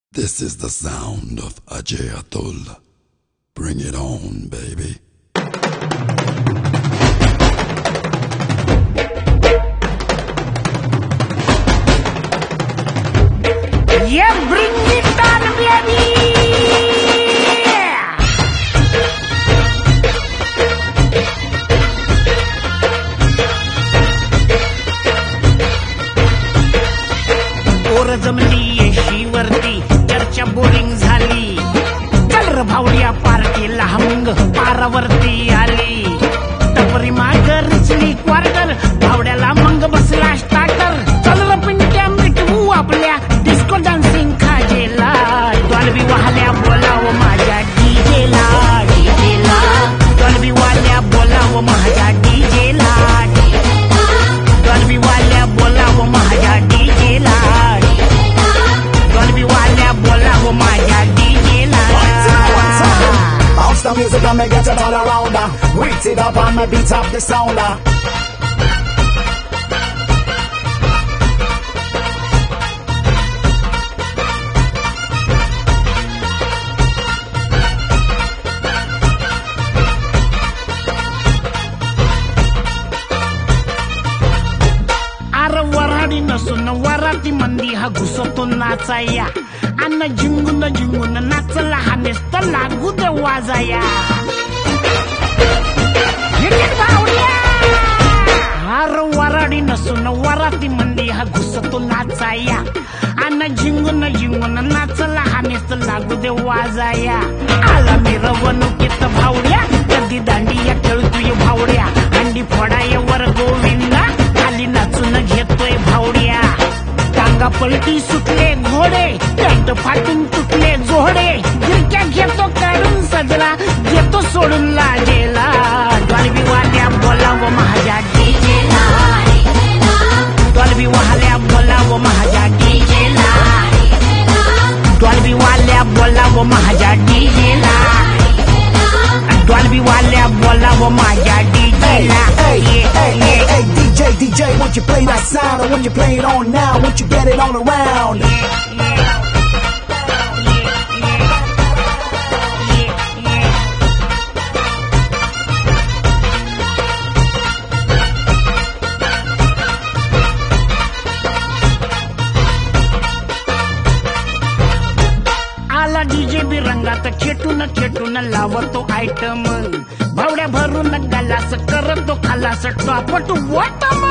This is the sound of Ajay Atul. Bring it on, baby. Yeah, bring it on, baby. पोर जमली येशीवरती चर्चा boring झाली. चल र भावड्या पार्टीला मग पारावरती आली. टपरी माग रिचली क्वार्टर भावड्याला मग बसला स्टार्टर. चल र पिंट्या मिटवू आपल्या डिस्को डान्सिंग खाजेला. डॉल्बी वाहल्या बोलाव माझ्या डीजेला. डीजेला डॉल्बी वाल्या बोलाव माझ्या डीजेला. डॉल्बी वाल्या बोलाव माझ्या डीजेला. डॉल्बी वाल्या बोलाव माझ्या डीजेला. Bounce the music and make it all around. Wait it up and me beat up the sound. अरे वराडी नसून वराती मंदी हा घुसतो नाचाया. अन्न झिंगून झिंगून नाचला हा नेस्त लागू दे वाजाया. अरे वराडी नसून वराती मंदी हा घुसतो नाचाया. अन्न झिंगून झिंगून नाचला हा नेस्त लागू दे वाजाया. आला मिरवणुकीत भावड्या कधी दांडिया खेळतोय भावड्या. अंडी फोडाय वर गोविंदा खाली नाचून घेतोय भावड्या. टांगा पलटी सुटले घोडे पॅन्ट फाटून तुटले जोडे. गिरक्या घेतो काढून सजला घेतो सोडून लाजेला. डॉल्बी वाल्या बोलाव माझ्या डीजेला. डॉल्बी वाल्या बोलाव माझ्या डीजेला. डॉल्बी वाल्या बोलाव माझ्या डीजेला. डॉल्बी वाल्या बोलाव माझ्या डीजेला. Hey, DJ, won't you play that sound? Or won't you play it on now? Won't you get it all around? आला डीजे बी रंगात खेटून खेटून लावतो आयटम. भावड्या भरून गलास करतो खालास टॉपट वाटम.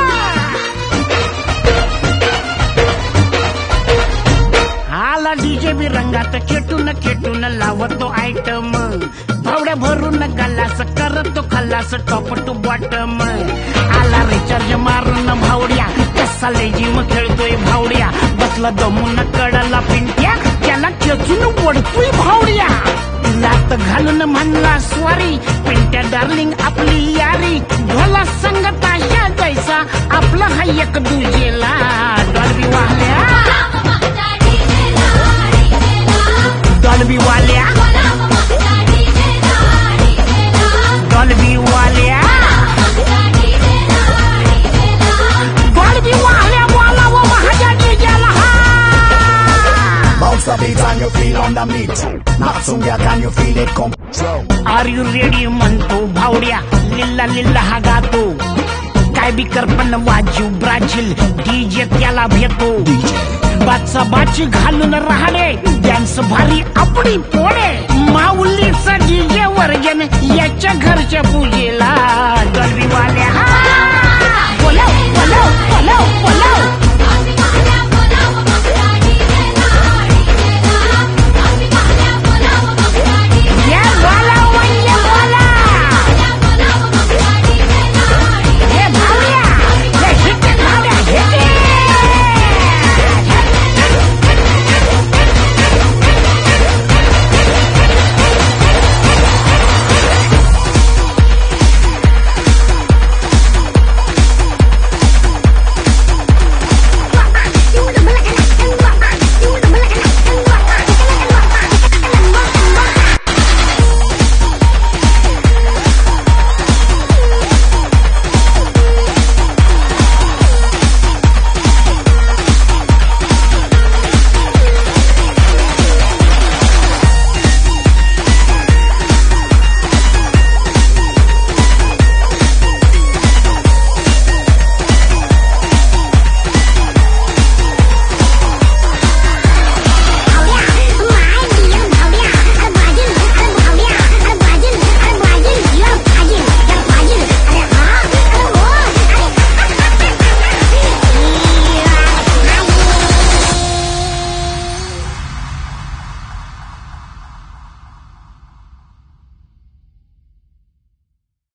आला डीजे बी रंगात खेटून खेटून लावतो आयटम. भावड्या भरून गलास करतो खालास टॉपट बॉटम. आला रिचार्ज मारून भावड्या कसा लेजिम खेळतोय भावड्या. बसला दमून कडला पिंट्या त्याला खेचून वडतोय भावड्या. लात घालून म्हणला स्वारी पिंट्या डार्लिंग आपली यारी. ढोला संगत अशा जैसा आपला हा एक दुजेला. डॉल्बी वाल्या डॉल्बी वाल्या डॉल्बी वाल्या डॉल्बी वाल्या बोलाव माझ्या डीजेला. Bounce the beat and you feel on the meat. Not soon can you feel it come. Are you ready म्हणतो भावड्या. लिल्ला लिल्ला हा गातो. काय बी करपण वाजू ब्राझील डीजे त्याला भेटो. बाचा बाची घालून राहणे डान्स भारी आपली पोळे. माऊलीचा डीजे वर्जन याच्या घरच्या पूजेला.